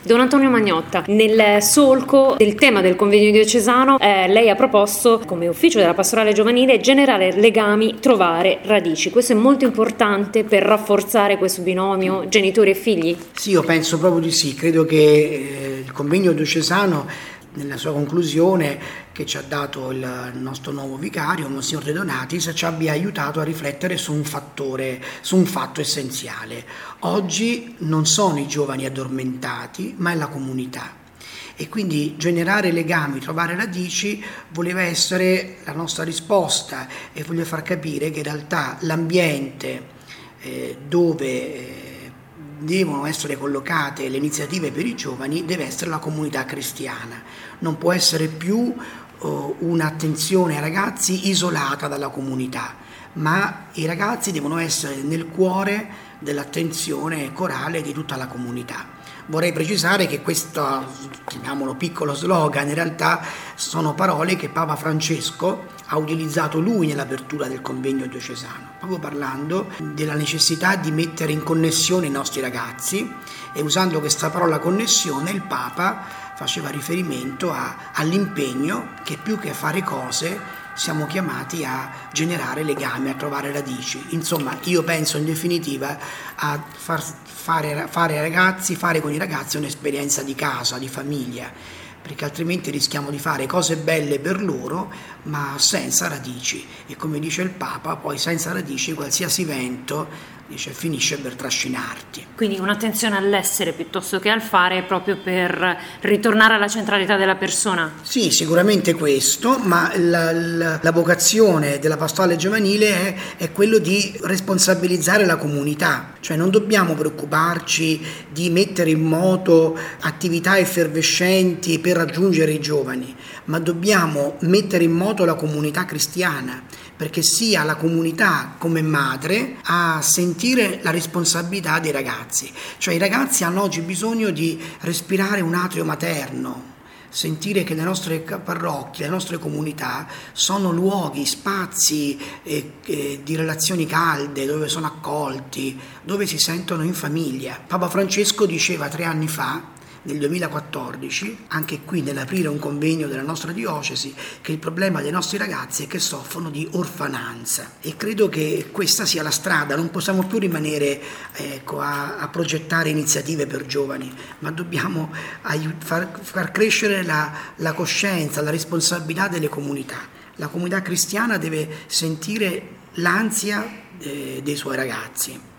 Don Antonio Magnotta, nel solco del tema del convegno diocesano, lei ha proposto, come ufficio della pastorale giovanile, generare legami, trovare radici. Questo è molto importante per rafforzare questo binomio genitori e figli? Sì, io penso proprio di sì. Credo che il convegno diocesano, nella sua conclusione che ci ha dato il nostro nuovo vicario, Monsignor De Donatis, ci abbia aiutato a riflettere su un fatto essenziale. Oggi non sono i giovani addormentati, ma è la comunità. E quindi generare legami, trovare radici voleva essere la nostra risposta, e voglio far capire che in realtà l'ambiente dove devono essere collocate le iniziative per i giovani deve essere la comunità cristiana. Non può essere più un'attenzione ai ragazzi isolata dalla comunità, ma i ragazzi devono essere nel cuore dell'attenzione corale di tutta la comunità. Vorrei precisare che questo, chiamiamolo piccolo slogan, in realtà sono parole che Papa Francesco ha utilizzato lui nell'apertura del convegno diocesano, proprio parlando della necessità di mettere in connessione i nostri ragazzi, e usando questa parola connessione il Papa faceva riferimento all'impegno che più che fare cose siamo chiamati a generare legami, a trovare radici. Insomma, io penso in definitiva a fare con i ragazzi un'esperienza di casa, di famiglia, perché altrimenti rischiamo di fare cose belle per loro ma senza radici, e come dice il Papa, poi senza radici qualsiasi vento, dice, finisce per trascinarti. Quindi un'attenzione all'essere piuttosto che al fare, proprio per ritornare alla centralità della persona. Sì, sicuramente questo, ma la vocazione della pastorale giovanile è quello di responsabilizzare la comunità, cioè non dobbiamo preoccuparci di mettere in moto attività effervescenti per raggiungere i giovani, ma dobbiamo mettere in moto la comunità cristiana, perché sia la comunità come madre a sentire la responsabilità dei ragazzi. Cioè i ragazzi hanno oggi bisogno di respirare un atrio materno, sentire che le nostre parrocchie, le nostre comunità sono luoghi, spazi di relazioni calde, dove sono accolti, dove si sentono in famiglia. Papa Francesco diceva 3 anni fa, nel 2014, anche qui nell'aprire un convegno della nostra diocesi, che il problema dei nostri ragazzi è che soffrono di orfananza, e credo che questa sia la strada. Non possiamo più rimanere a progettare iniziative per giovani, ma dobbiamo far crescere la coscienza, la responsabilità delle comunità. La comunità cristiana deve sentire l'ansia dei suoi ragazzi.